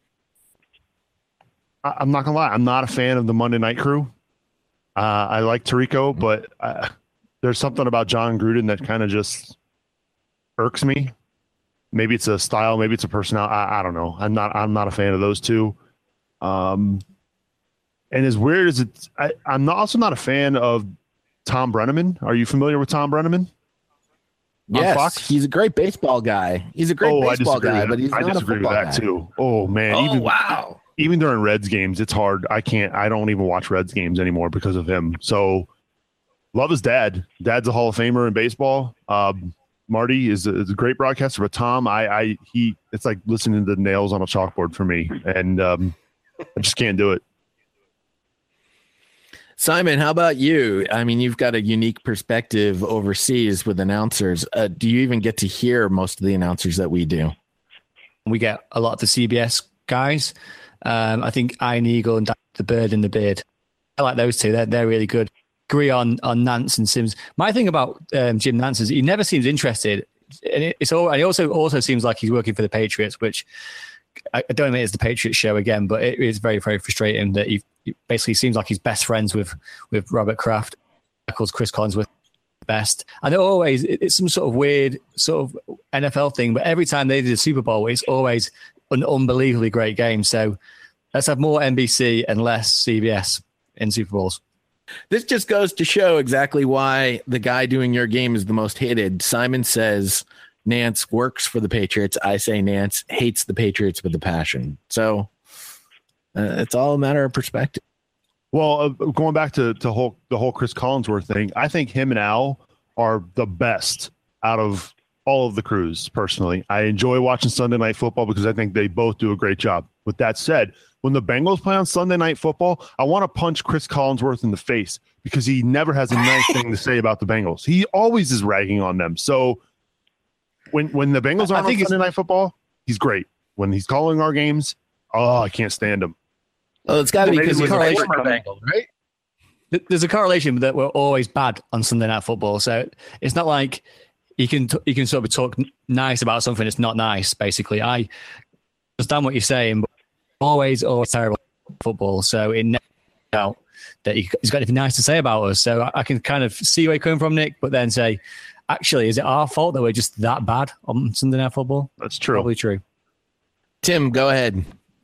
[SPEAKER 8] not gonna lie, I'm not a fan of the Monday Night Crew. I like Tirico, but there's something about John Gruden that kind of just irks me. Maybe it's a style, maybe it's a personality. I don't know. I'm not a fan of those two. And as weird as it, I'm also not a fan of Tom Brenneman. Are you familiar with Tom Brenneman?
[SPEAKER 4] Yes,
[SPEAKER 8] Fox?
[SPEAKER 4] He's a great baseball guy. He's a great baseball guy, but he's not a football guy. I disagree with that too. Oh man! Wow!
[SPEAKER 8] Even during Reds games, it's hard. I don't even watch Reds games anymore because of him. So, love his dad. Dad's a Hall of Famer in baseball. Marty is a great broadcaster, but Tom, it's like listening to the nails on a chalkboard for me, and I just can't do it.
[SPEAKER 4] Simon, how about you? I mean, you've got a unique perspective overseas with announcers. Do you even get to hear most of the announcers that we do?
[SPEAKER 7] We get a lot of the CBS guys. I think Iron Eagle and the Bird and the Beard. I like those two. They're really good. Agree on Nantz and Sims. My thing about Jim Nantz is he never seems interested, and he also seems like he's working for the Patriots, which I don't admit it's the Patriots show again, but it is very, very frustrating that he basically seems like he's best friends with Robert Kraft, calls Chris Collinsworth best, and it's some sort of weird sort of NFL thing, but every time they do the Super Bowl, it's always an unbelievably great game. So let's have more NBC and less CBS in Super Bowls.
[SPEAKER 4] This just goes to show exactly why the guy doing your game is the most hated. Simon says Nance works for the Patriots. I say Nance hates the Patriots with a passion. So it's all a matter of perspective.
[SPEAKER 8] Well, going back to the whole Chris Collinsworth thing, I think him and Al are the best out of all of the crews. Personally, I enjoy watching Sunday Night Football because I think they both do a great job. With that said, when the Bengals play on Sunday Night Football, I want to punch Chris Collinsworth in the face because he never has a nice thing to say about the Bengals. He always is ragging on them. So when the Bengals are on Sunday Night Football, he's great. When he's calling our games, I can't stand him.
[SPEAKER 4] Well, it's got to be because he's a former
[SPEAKER 7] Bengal, right? There's a correlation that we're always bad on Sunday Night Football. So it's not like you can sort of talk nice about something that's not nice. Basically, I understand what you're saying, but always terrible football. So it never out that he's got anything nice to say about us. So I can kind of see where you're coming from, Nick, but then say, actually, is it our fault that we're just that bad on Sunday Night Football?
[SPEAKER 8] That's true.
[SPEAKER 7] Probably true.
[SPEAKER 4] Tim, go ahead.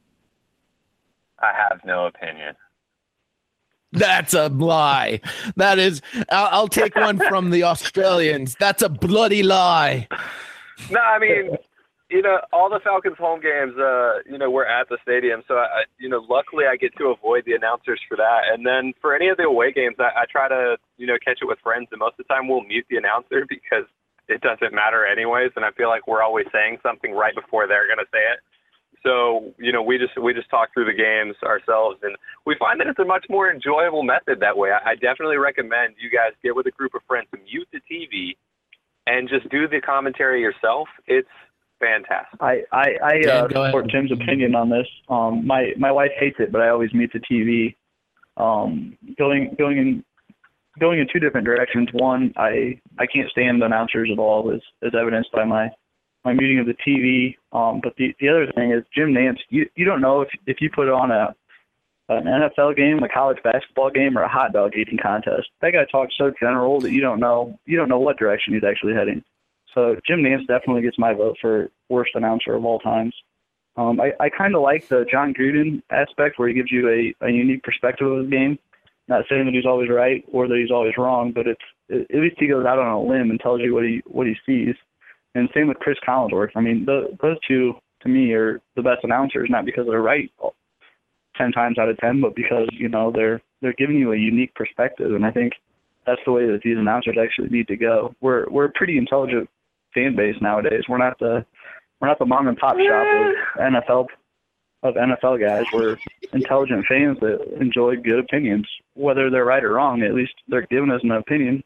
[SPEAKER 5] I have no opinion.
[SPEAKER 4] That's a lie. That is, I'll take one from the Australians. That's a bloody lie.
[SPEAKER 5] No, I mean, all the Falcons home games, we're at the stadium. So, luckily I get to avoid the announcers for that. And then for any of the away games, I try to, catch it with friends. And most of the time we'll mute the announcer because it doesn't matter anyways. And I feel like we're always saying something right before they're going to say it. So, we just talk through the games ourselves, and we find that it's a much more enjoyable method that way. I definitely recommend you guys get with a group of friends and mute the TV and just do the commentary yourself. It's fantastic.
[SPEAKER 6] I support Jim's opinion on this. My wife hates it, but I always mute the TV. Going in two different directions. One, I can't stand the announcers at all, as evidenced by my muting of the TV. But the other thing is Jim Nance, you don't know if you put on an NFL game, a college basketball game, or a hot dog eating contest. That guy talks so general that you don't know what direction he's actually heading. So Jim Nance definitely gets my vote for worst announcer of all times. I kind of like the John Gruden aspect where he gives you a unique perspective of the game. Not saying that he's always right or that he's always wrong, but at least he goes out on a limb and tells you what he sees. And same with Chris Collinsworth. I mean, those two, to me, are the best announcers, not because they're right 10 times out of 10, but because, they're giving you a unique perspective. And I think that's the way that these announcers actually need to go. We're a pretty intelligent fan base nowadays. We're not the mom and pop shop of NFL guys. We're intelligent fans that enjoy good opinions. Whether they're right or wrong, at least they're giving us an opinion.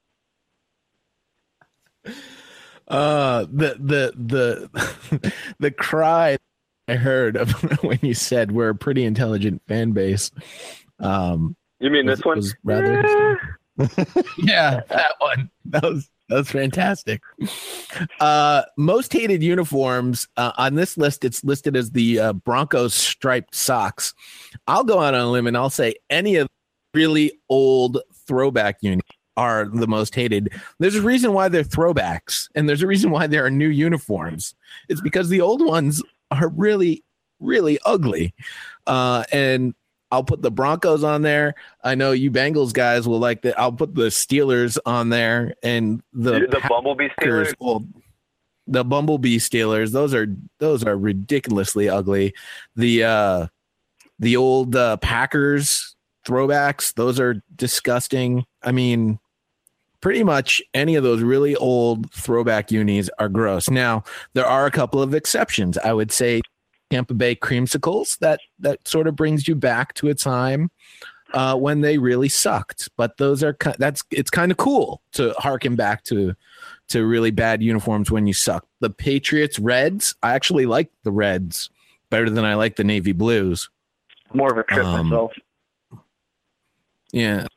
[SPEAKER 4] The cry I heard of when you said we're a pretty intelligent fan base.
[SPEAKER 5] You mean this one?
[SPEAKER 4] Was rather yeah, that one. That was fantastic. Most hated uniforms on this list. It's listed as the Broncos striped socks. I'll go out on a limb and I'll say any of the really old throwback uniforms are the most hated. There's a reason why they're throwbacks, and there's a reason why there are new uniforms. It's because the old ones are really, really ugly. And I'll put the Broncos on there. I know you Bengals guys will like that. I'll put the Steelers on there and the
[SPEAKER 5] Bumblebee Steelers.
[SPEAKER 4] The Bumblebee Steelers. Those are ridiculously ugly. The old Packers throwbacks. Those are disgusting. I mean, pretty much any of those really old throwback unis are gross. Now, there are a couple of exceptions. I would say Tampa Bay creamsicles, that sort of brings you back to a time when they really sucked. But it's kind of cool to harken back to really bad uniforms when you suck. The Patriots Reds, I actually like the Reds better than I like the Navy Blues.
[SPEAKER 6] More of a trip myself.
[SPEAKER 4] Yeah,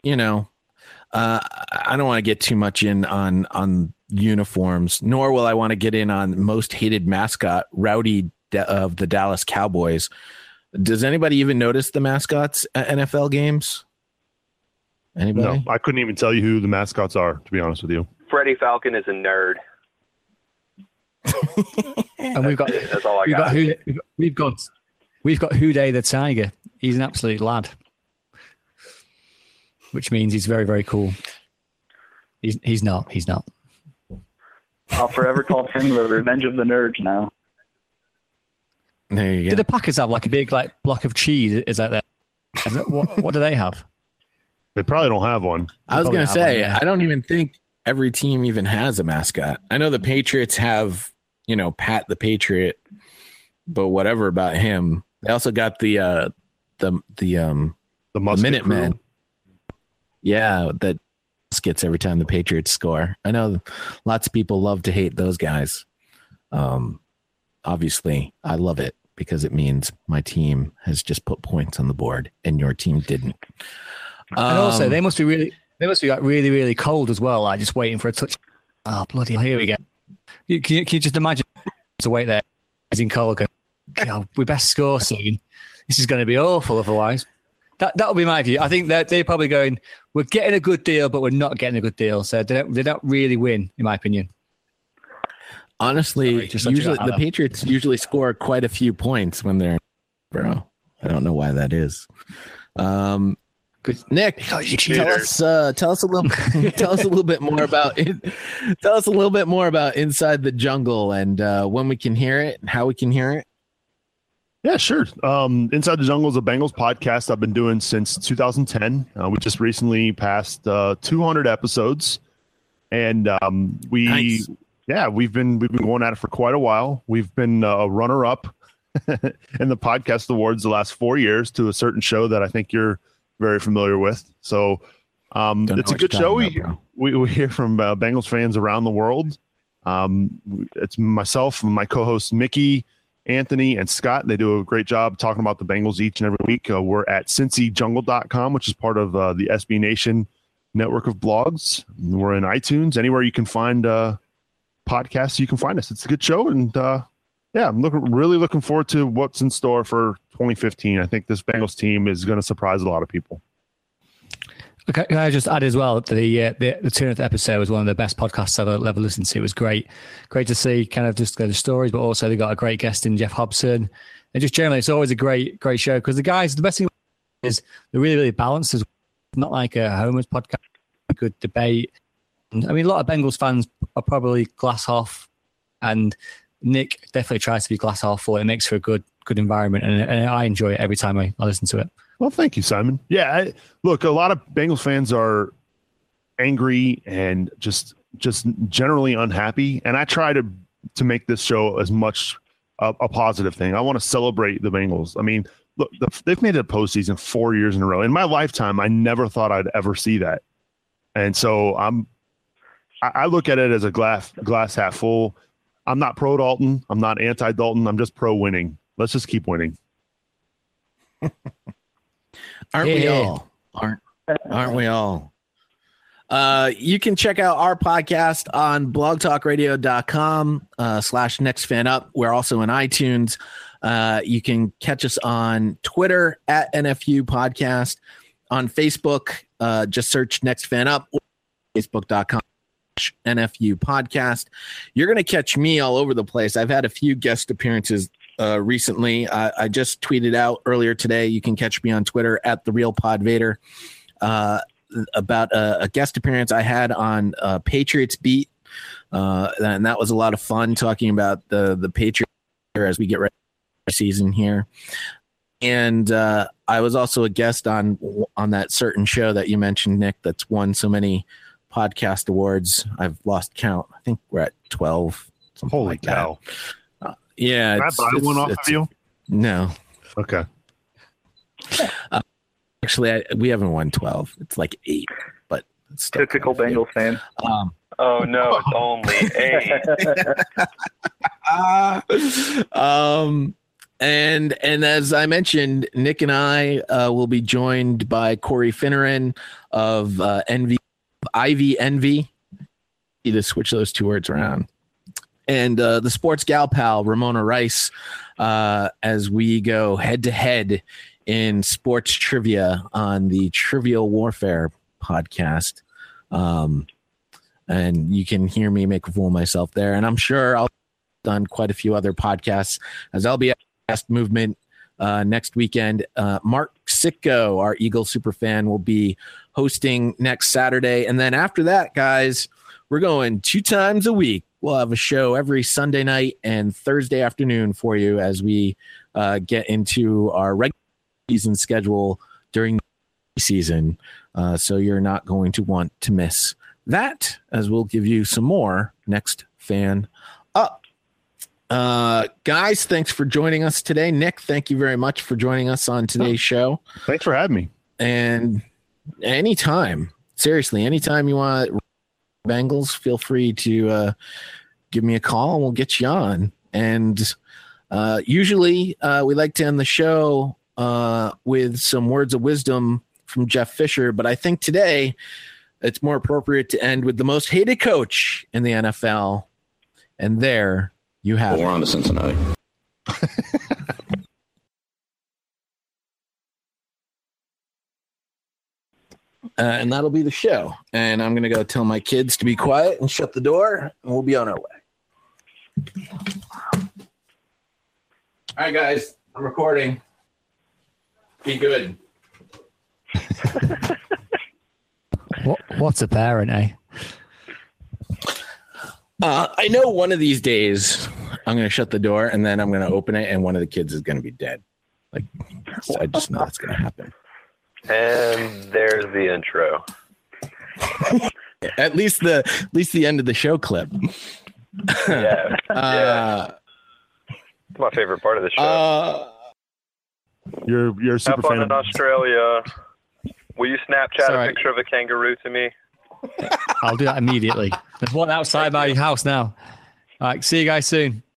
[SPEAKER 4] I don't want to get too much in on uniforms, nor will I want to get in on most hated mascot, Rowdy of the Dallas Cowboys. Does anybody even notice the mascots at NFL games? Anybody?
[SPEAKER 8] No, I couldn't even tell you who the mascots are, to be honest with you.
[SPEAKER 5] Freddie Falcon is a nerd.
[SPEAKER 7] And we've got
[SPEAKER 5] That's all I got.
[SPEAKER 7] We've got Houday the Tiger. He's an absolute lad, which means he's very, very cool. He's not.
[SPEAKER 6] I'll forever call him the Revenge of the Nerds now.
[SPEAKER 4] There you go.
[SPEAKER 7] Do the Packers have like a big like block of cheese? Is that there? What do they have?
[SPEAKER 8] They probably don't have one.
[SPEAKER 4] I was going to
[SPEAKER 7] Probably have
[SPEAKER 4] say,
[SPEAKER 7] one, yeah.
[SPEAKER 4] I don't even think every team even has a mascot. I know the Patriots have, Pat the Patriot, but whatever about him. They also got the
[SPEAKER 8] Musket
[SPEAKER 4] Minutemen.
[SPEAKER 8] Crew.
[SPEAKER 4] Yeah, that gets every time the Patriots score. I know lots of people love to hate those guys. Obviously, I love it because it means my team has just put points on the board and your team didn't.
[SPEAKER 7] And also, they must be like really, really cold as well. Like just waiting for a touch. Oh bloody hell, here we go. Can you just imagine to wait there? It's in cold. God, we best score soon. This is going to be awful otherwise. That would be my view. I think that they're probably going, we're getting a good deal, but we're not getting a good deal. So they don't really win, in my opinion.
[SPEAKER 4] Honestly, usually the Patriots usually score quite a few points when they're, bro. I don't know why that is. Nick, tell us a little bit more about it. Tell us a little bit more about Inside the Jungle and when we can hear it and how we can hear it.
[SPEAKER 8] Yeah, sure. Inside the Jungle is a Bengals podcast I've been doing since 2010. We just recently passed 200 episodes, and
[SPEAKER 4] Nice.
[SPEAKER 8] we've been going at it for quite a while. We've been a runner-up in the podcast awards the last 4 years to a certain show that I think you're very familiar with. So it's a good show. We hear from Bengals fans around the world. It's myself and my co-hosts Mickey, Anthony, and Scott. They do a great job talking about the Bengals each and every week. We're at cincyjungle.com, which is part of the SB Nation network of blogs. We're in iTunes. Anywhere you can find podcasts, you can find us. It's a good show. And I'm really looking forward to what's in store for 2015. I think this Bengals team is going to surprise a lot of people.
[SPEAKER 7] Okay, can I just add as well that the 200th episode was one of the best podcasts I've ever listened to. It was great to see kind of just the stories, but also they got a great guest in Jeff Hobson, and just generally it's always a great show because the guys, the best thing is they're really, really balanced. It's not like a Homer's podcast, a good debate. And, I mean, a lot of Bengals fans are probably glass half, and Nick definitely tries to be glass half full. It makes for a good environment, and I enjoy it every time I listen to it.
[SPEAKER 8] Well, thank you, Simon. Yeah, look, a lot of Bengals fans are angry and just generally unhappy, and I try to make this show as much a positive thing. I want to celebrate the Bengals. I mean, look, they've made it a postseason 4 years in a row. In my lifetime, I never thought I'd ever see that, and so I look at it as a glass half full. I'm not pro Dalton. I'm not anti Dalton. I'm just pro winning. Let's just keep winning.
[SPEAKER 4] Aren't we all? Aren't we all? You can check out our podcast on blogtalkradio.com /nextfanup. We're also in iTunes. You can catch us on Twitter at NFU Podcast. On Facebook, just search Next Fan Up, or facebook.com/NFU Podcast. You're going to catch me all over the place. I've had a few guest appearances recently. I just tweeted out earlier today. You can catch me on Twitter at @TheRealPodVader about a guest appearance I had on Patriots Beat, and that was a lot of fun talking about the Patriots as we get ready for the season here. And I was also a guest on that certain show that you mentioned, Nick, that's won so many podcast awards. I've lost count. I think we're at 12.
[SPEAKER 8] Holy
[SPEAKER 4] like
[SPEAKER 8] cow!
[SPEAKER 4] Yeah.
[SPEAKER 8] Can I buy one off of you?
[SPEAKER 4] No.
[SPEAKER 8] Okay.
[SPEAKER 4] Actually, we haven't won 12. It's like 8, but it's still
[SPEAKER 6] Typical Bengals fan.
[SPEAKER 5] Oh no, it's only 8.
[SPEAKER 4] And as I mentioned, Nick and I will be joined by Corey Finneran of Ivy Envy. You just switch those two words around. And the sports gal pal, Ramona Rice, as we go head to head in sports trivia on the Trivial Warfare podcast. And you can hear me make a fool of myself there. And I'm sure I'll done quite a few other podcasts as LBS Movement next weekend. Mark Sitko, our Eagles super fan, will be hosting next Saturday. And then after that, guys, we're going 2 times a week. We'll have a show every Sunday night and Thursday afternoon for you as we get into our regular season schedule during the season. So you're not going to want to miss that, as we'll give you some more next Fan Up. Guys, thanks for joining us today. Nick, thank you very much for joining us on today's show.
[SPEAKER 8] Thanks for having me.
[SPEAKER 4] And anytime, seriously, anytime you want Bengals, feel free to give me a call and we'll get you on. And usually we like to end the show with some words of wisdom from Jeff Fisher, but I think today it's more appropriate to end with the most hated coach in the NFL. And there you have it.
[SPEAKER 9] We're on to Cincinnati.
[SPEAKER 4] And that'll be the show. And I'm going to go tell my kids to be quiet and shut the door, and we'll be on our way. All right, guys, I'm recording. Be good.
[SPEAKER 7] What's a parent, eh?
[SPEAKER 4] I know one of these days I'm going to shut the door and then I'm going to open it and one of the kids is going to be dead. Like, I just know that's going to happen.
[SPEAKER 5] And there's the intro.
[SPEAKER 4] At least the end of the show clip.
[SPEAKER 5] Yeah. It's my favorite part of the show.
[SPEAKER 8] You're a super
[SPEAKER 5] Have fun
[SPEAKER 8] fan
[SPEAKER 5] in
[SPEAKER 8] of
[SPEAKER 5] Australia. Will you Snapchat
[SPEAKER 7] Sorry.
[SPEAKER 5] a picture of a kangaroo to me?
[SPEAKER 7] I'll do that immediately. There's one outside my house now. All right, see you guys soon.